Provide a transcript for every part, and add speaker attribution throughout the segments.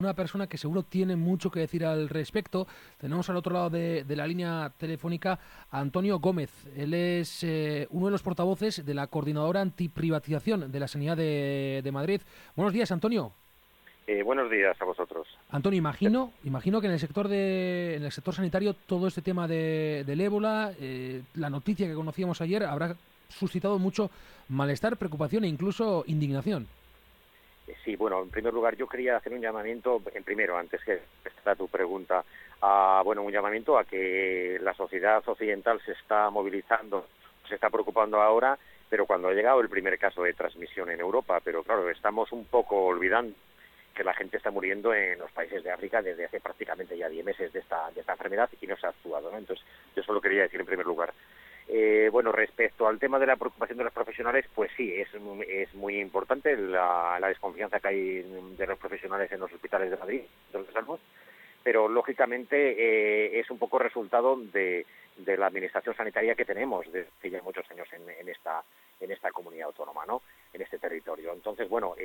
Speaker 1: Una persona que seguro tiene mucho que decir al respecto. Tenemos al otro lado de la línea telefónica a Antonio Gómez. Él es uno de los portavoces de la Coordinadora Antiprivatización de la Sanidad de Madrid. Buenos días, Antonio.
Speaker 2: Buenos días a vosotros.
Speaker 1: Antonio, imagino que en el sector sanitario todo este tema del ébola, la noticia que conocíamos ayer, habrá suscitado mucho malestar, preocupación e incluso indignación.
Speaker 2: Sí, bueno, en primer lugar yo quería hacer un llamamiento, antes que esta tu pregunta, un llamamiento a que la sociedad occidental se está movilizando, se está preocupando ahora, pero cuando ha llegado el primer caso de transmisión en Europa, pero claro, estamos un poco olvidando que la gente está muriendo en los países de África desde hace prácticamente ya 10 meses de esta enfermedad y no se ha actuado, ¿no? Entonces, yo solo quería decir en primer lugar. Respecto al tema de la preocupación de los profesionales, pues sí, es muy importante la desconfianza que hay de los profesionales en los hospitales de Madrid, pero lógicamente es un poco resultado de la administración sanitaria que tenemos desde ya muchos años en esta comunidad autónoma, ¿no? En este territorio. Entonces,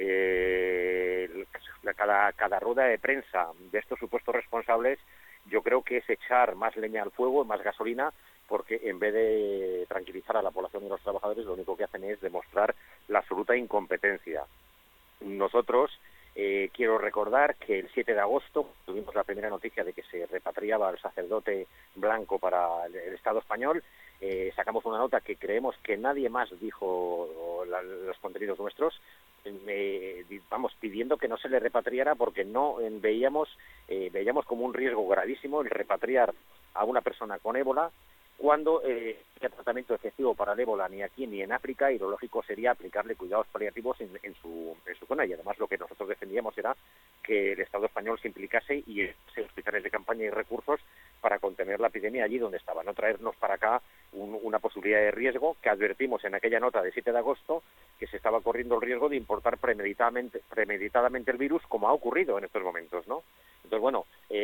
Speaker 2: cada rueda de prensa de estos supuestos responsables, yo creo que es echar más leña al fuego, más gasolina, porque en vez de tranquilizar a la población y a los trabajadores, lo único que hacen es demostrar la absoluta incompetencia. Nosotros, quiero recordar que el 7 de agosto tuvimos la primera noticia de que se repatriaba al sacerdote blanco para el Estado español. Sacamos una nota que creemos que nadie más dijo los contenidos nuestros, pidiendo que no se le repatriara porque no veíamos como un riesgo gravísimo el repatriar a una persona con ébola cuando el tratamiento efectivo para el ébola ni aquí ni en África, y lo lógico sería aplicarle cuidados paliativos en su zona. Y además lo que nosotros defendíamos era que el Estado español se implicase y ese hospitales de campaña y recursos para contener la epidemia allí donde estaba, no traernos para acá una posibilidad de riesgo que advertimos en aquella nota de 7 de agosto que se estaba corriendo el riesgo de importar premeditadamente el virus, como ha ocurrido en estos momentos, ¿no? Entonces,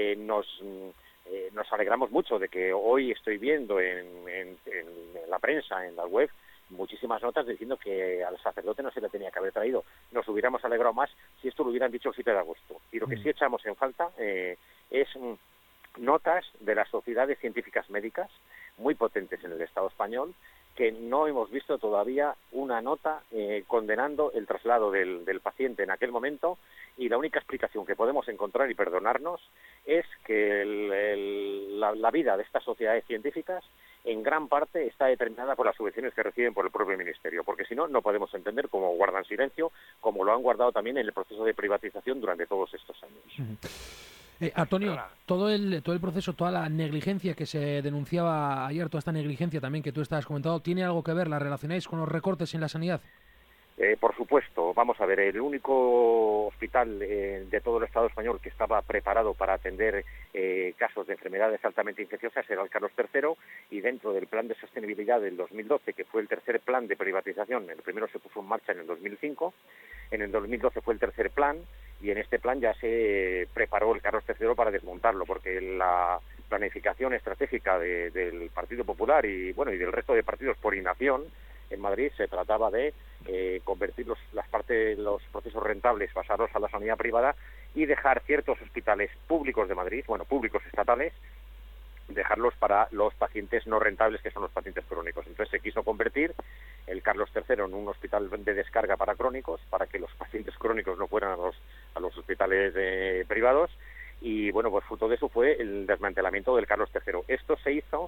Speaker 2: nos alegramos mucho de que hoy estoy viendo en la prensa, en la web, muchísimas notas diciendo que al sacerdote no se le tenía que haber traído. Nos hubiéramos alegrado más si esto lo hubieran dicho el 7 de agosto. Y lo que sí echamos en falta es notas de las sociedades científicas médicas muy potentes en el Estado español, que no hemos visto todavía una nota condenando el traslado del paciente en aquel momento, y la única explicación que podemos encontrar, y perdonarnos, es que la vida de estas sociedades científicas en gran parte está determinada por las subvenciones que reciben por el propio Ministerio, porque si no, no podemos entender cómo guardan silencio, como lo han guardado también en el proceso de privatización durante todos estos años.
Speaker 1: Antonio, todo el proceso, toda la negligencia que se denunciaba ayer, toda esta negligencia también que tú estabas comentando, ¿tiene algo que ver, la relacionáis con los recortes en la sanidad?
Speaker 2: Por supuesto, vamos a ver, el único hospital de todo el Estado español que estaba preparado para atender casos de enfermedades altamente infecciosas era el Carlos III, y dentro del plan de sostenibilidad del 2012, que fue el tercer plan de privatización, el primero se puso en marcha en el 2005, en el 2012 fue el tercer plan, y en este plan ya se preparó el Carlos III para desmontarlo, porque la planificación estratégica del Partido Popular y del resto de partidos por inacción en Madrid se trataba de convertir los procesos rentables pasados a la sanidad privada y dejar ciertos hospitales públicos de Madrid, públicos estatales, dejarlos para los pacientes no rentables, que son los pacientes crónicos. Entonces se quiso convertir el Carlos III en un hospital de descarga para crónicos, para que los pacientes crónicos no fueran a los hospitales privados, y fruto de eso fue el desmantelamiento del Carlos III. Esto se hizo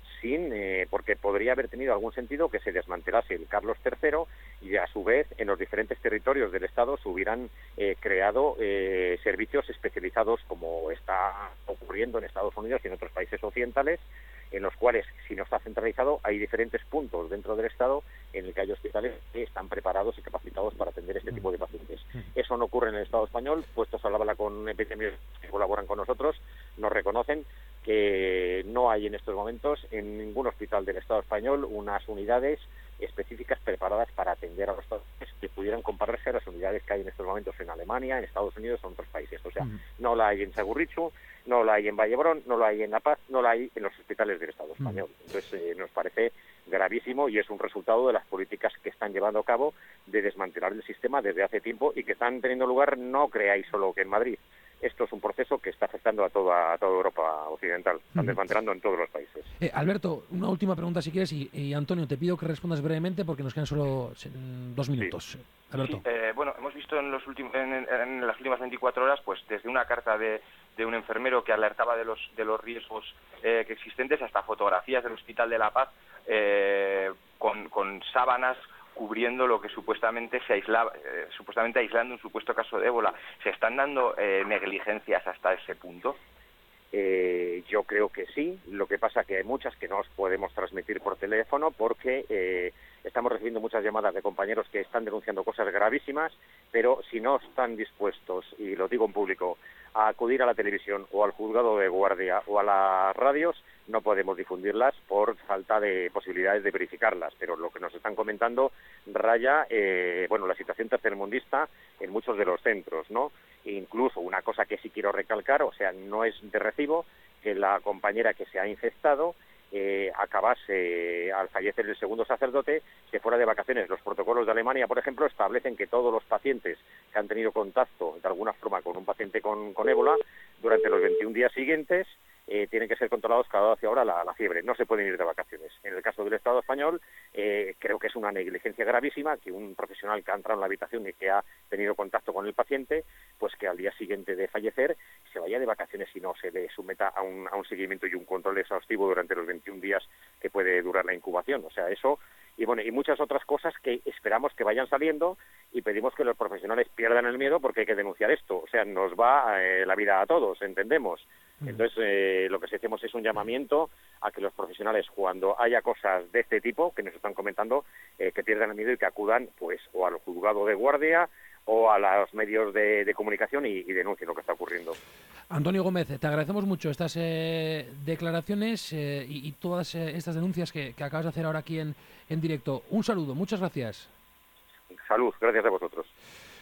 Speaker 2: porque podría haber tenido algún sentido que se desmantelase el Carlos III y a su vez en los diferentes territorios del Estado se hubieran creado servicios especializados, como está ocurriendo en Estados Unidos y en otros países occidentales, en los cuales, si no está centralizado, hay diferentes puntos dentro del Estado en el que hay hospitales que están preparados y capacitados para atender este tipo de pacientes. Eso no ocurre en el Estado español, puestos a hablar con epidemiólogos que colaboran con nosotros, nos reconocen que no hay en estos momentos en ningún hospital del Estado español unas unidades específicas preparadas para atender a los pacientes que pudieran compararse a las unidades que hay en estos momentos en Alemania, en Estados Unidos o en otros países. O sea, no la hay en Sagurrichu, no la hay en Vallebrón, no la hay en La Paz, no la hay en los hospitales del Estado español. Entonces, nos parece gravísimo y es un resultado de las políticas que están llevando a cabo de desmantelar el sistema desde hace tiempo y que están teniendo lugar, no creáis solo que en Madrid, esto es un proceso que está afectando a toda Europa occidental, están desmantelando en todos los países.
Speaker 1: Alberto, una última pregunta si quieres, y Antonio, te pido que respondas brevemente porque nos quedan solo 2 minutos.
Speaker 3: Sí.
Speaker 1: Alberto.
Speaker 3: Sí, bueno, hemos visto en las últimas 24 horas, pues desde una carta de un enfermero que alertaba de los riesgos que existentes, hasta fotografías del Hospital de la Paz con sábanas cubriendo lo que supuestamente aislando un supuesto caso de ébola. ¿Se están dando negligencias hasta ese punto?
Speaker 2: Yo creo que sí. Lo que pasa que hay muchas que no os podemos transmitir por teléfono porque estamos recibiendo muchas llamadas de compañeros que están denunciando cosas gravísimas, pero si no están dispuestos, y lo digo en público, a acudir a la televisión o al juzgado de guardia o a las radios, no podemos difundirlas por falta de posibilidades de verificarlas. Pero lo que nos están comentando raya, la situación tercermundista en muchos de los centros, ¿no? E incluso una cosa que sí quiero recalcar, o sea, no es de recibo que la compañera que se ha infectado acabase, al fallecer el segundo sacerdote, se fuera de vacaciones. Los protocolos de Alemania, por ejemplo, establecen que todos los pacientes que han tenido contacto de alguna forma con un paciente con ébola, durante los 21 días siguientes, tienen que ser controlados cada 12 horas la fiebre. No se pueden ir de vacaciones. En el caso del Estado español, creo que es una negligencia gravísima que un profesional que ha entrado en la habitación y que ha tenido contacto con el paciente, pues que al día siguiente de fallecer se vaya de vacaciones y no se le someta a un seguimiento y un control exhaustivo durante los 21 días que puede durar la incubación. O sea, eso y muchas otras cosas que esperamos que vayan saliendo, y pedimos que los profesionales pierdan el miedo porque hay que denunciar esto. O sea, nos va la vida a todos, entendemos. Entonces, lo que hacemos es un llamamiento a que los profesionales, cuando haya cosas de este tipo que nos están comentando, que pierdan el miedo y que acudan pues o al juzgado de guardia o a los medios de comunicación y denuncien lo que está ocurriendo.
Speaker 1: Antonio Gómez, te agradecemos mucho estas declaraciones y todas estas denuncias que acabas de hacer ahora aquí en directo. Un saludo, muchas gracias.
Speaker 2: Salud, gracias a vosotros.